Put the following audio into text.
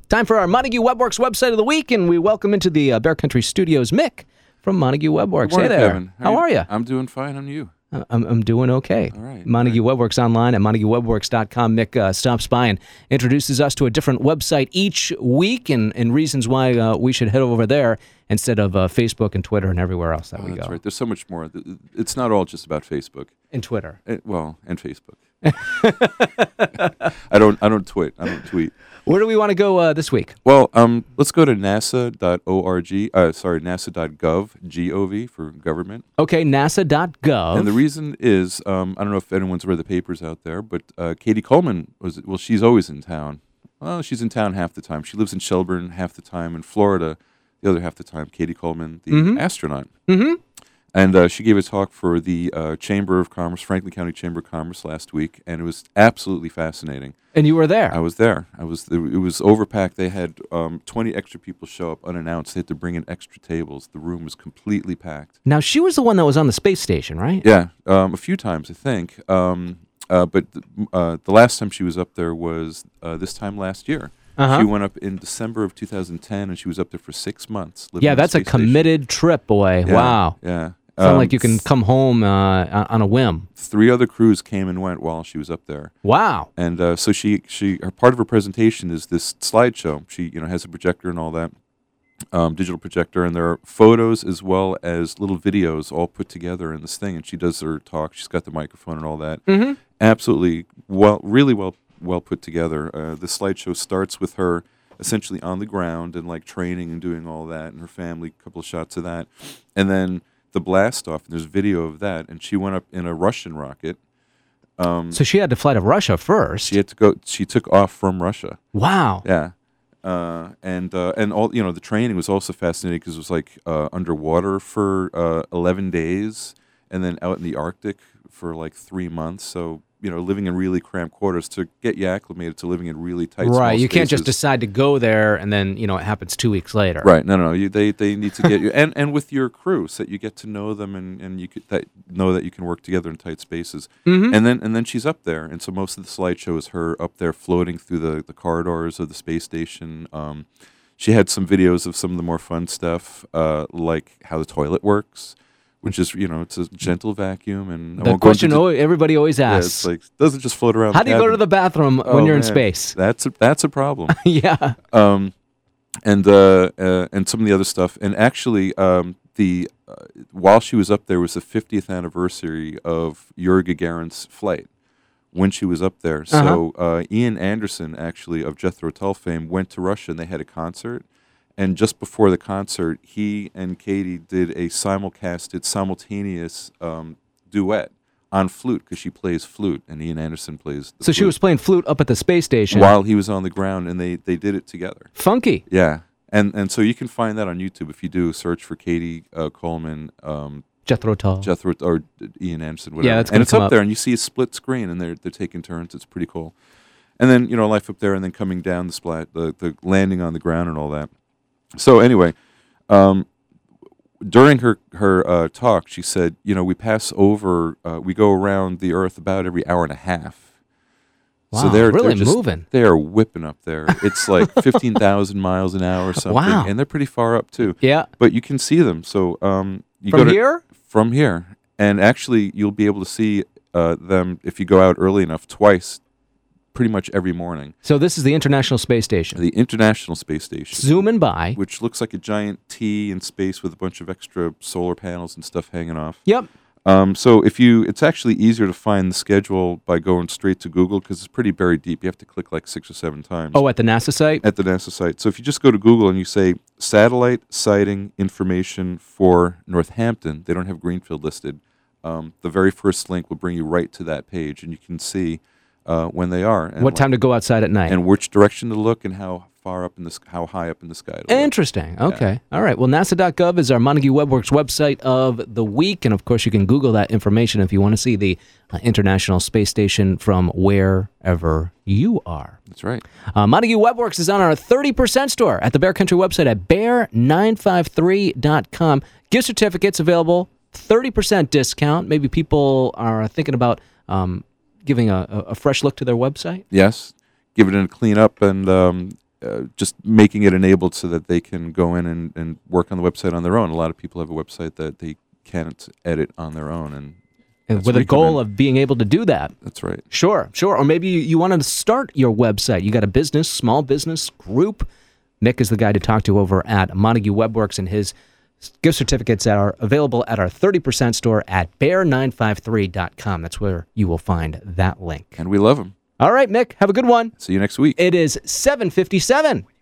Time for our Montague Webworks website of the week, and we welcome into the Bear Country Studios Mick from Montague Webworks. Good morning, hey there. Kevin. How are you? I'm doing fine. How are you? I'm doing okay. All right. Montague Webworks online at MontagueWebworks.com. Mick stops by and introduces us to a different website each week and reasons why we should head over there instead of Facebook and Twitter and everywhere else that we go. That's right. There's so much more. It's not all just about Facebook. And Twitter. And Facebook. I don't tweet. Where do we want to go this week? Well, let's go to nasa.org. NASA.gov, G-O-V for government. Okay, nasa.gov. And the reason is, I don't know if anyone's read the papers out there, but Katie Coleman she's always in town. Well, she's in town half the time. She lives in Shelburne half the time, in Florida the other half the time. Katie Coleman, the astronaut. Mm-hmm. And she gave a talk for the Chamber of Commerce, Franklin County Chamber of Commerce last week, and it was absolutely fascinating. And you were there? I was there. It was overpacked. They had 20 extra people show up unannounced. They had to bring in extra tables. The room was completely packed. Now, she was the one that was on the space station, right? Yeah, a few times, I think. But the last time she was up there was this time last year. She went up in December of 2010, and she was up there for 6 months. Yeah, that's a committed trip, boy. Yeah, wow. Yeah. Sound like you can come home on a whim. 3 other crews came and went while she was up there. Wow. And so her part of her presentation is this slideshow. She has a projector and all that, digital projector, and there are photos as well as little videos all put together in this thing. And she does her talk. She's got the microphone and all that. Mm-hmm. Absolutely really well put together. The slideshow starts with her essentially on the ground and like training and doing all that, and her family, a couple of shots of that, and then the blast off. And there's video of that, and she went up in a Russian rocket. So she had to fly to Russia first. She had to go. She took off from Russia. Wow. Yeah. And all the training was also fascinating because it was like underwater for 11 days, and then out in the Arctic for like 3 months. So living in really cramped quarters to get you acclimated to living in really tight. Right, small you can't just spaces. decide to go there and then it happens 2 weeks later. Right, no. They need to get you and with your crew so that you get to know them and you know that you can work together in tight spaces. Mm-hmm. And then she's up there, and so most of the slideshow is her up there floating through the corridors of the space station. She had some videos of some of the more fun stuff, like how the toilet works, which is, it's a gentle vacuum. And the question everybody always asks. Yeah, it's like, does it just float around? How do you go to the bathroom when you're in space? That's a problem. Yeah. And some of the other stuff. And actually, while she was up there was the 50th anniversary of Yuri Gagarin's flight when she was up there. So Ian Anderson, actually, of Jethro Tull fame, went to Russia, and they had a concert. And just before the concert, he and Katie did a simultaneous duet on flute, because she plays flute, and Ian Anderson plays the flute. She was playing flute up at the space station while he was on the ground, and they did it together. Funky. Yeah. And so you can find that on YouTube if you do a search for Katie Coleman, Jethro Tull, or Ian Anderson, whatever. Yeah, and it's up there, and you see a split screen, and they're taking turns. It's pretty cool. And then life up there, and then coming down the landing on the ground and all that. So anyway, during her talk, she said, we pass over, we go around the Earth about every hour and a half. Wow, so they're really just moving. They are whipping up there. It's like 15,000 miles an hour or something. Wow. And they're pretty far up too. Yeah. But you can see them. So you From here? From here. And actually, you'll be able to see them if you go out early enough, twice, pretty much every morning. So this is the International Space Station. The International Space Station. Zooming by. Which looks like a giant T in space with a bunch of extra solar panels and stuff hanging off. Yep. So it's actually easier to find the schedule by going straight to Google, because it's pretty buried deep. You have to click like 6 or 7 times. Oh, at the NASA site? At the NASA site. So if you just go to Google and you say satellite sighting information for Northampton, they don't have Greenfield listed. The very first link will bring you right to that page, and you can see when they are. And what time to go outside at night. And which direction to look, and how high up in the sky to look. Interesting. Okay. Yeah. All right. Well, NASA.gov is our Montague Webworks website of the week. And, of course, you can Google that information if you want to see the International Space Station from wherever you are. That's right. Montague Webworks is on our 30% store at the Bear Country website at bear953.com. Gift certificates available, 30% discount. Maybe people are thinking about giving a fresh look to their website. Yes. Give it a clean up and just making it enabled so that they can go in and work on the website on their own. A lot of people have a website that they can't edit on their own, and with a goal of being able to do that. That's right. Sure. Or maybe you wanted to start your website. You got a business, small business group. Nick is the guy to talk to over at Montague WebWorks, and his gift certificates are available at our 30% store at bear953.com. That's where you will find that link. And we love them. All right, Mick, have a good one. See you next week. It is 7:57.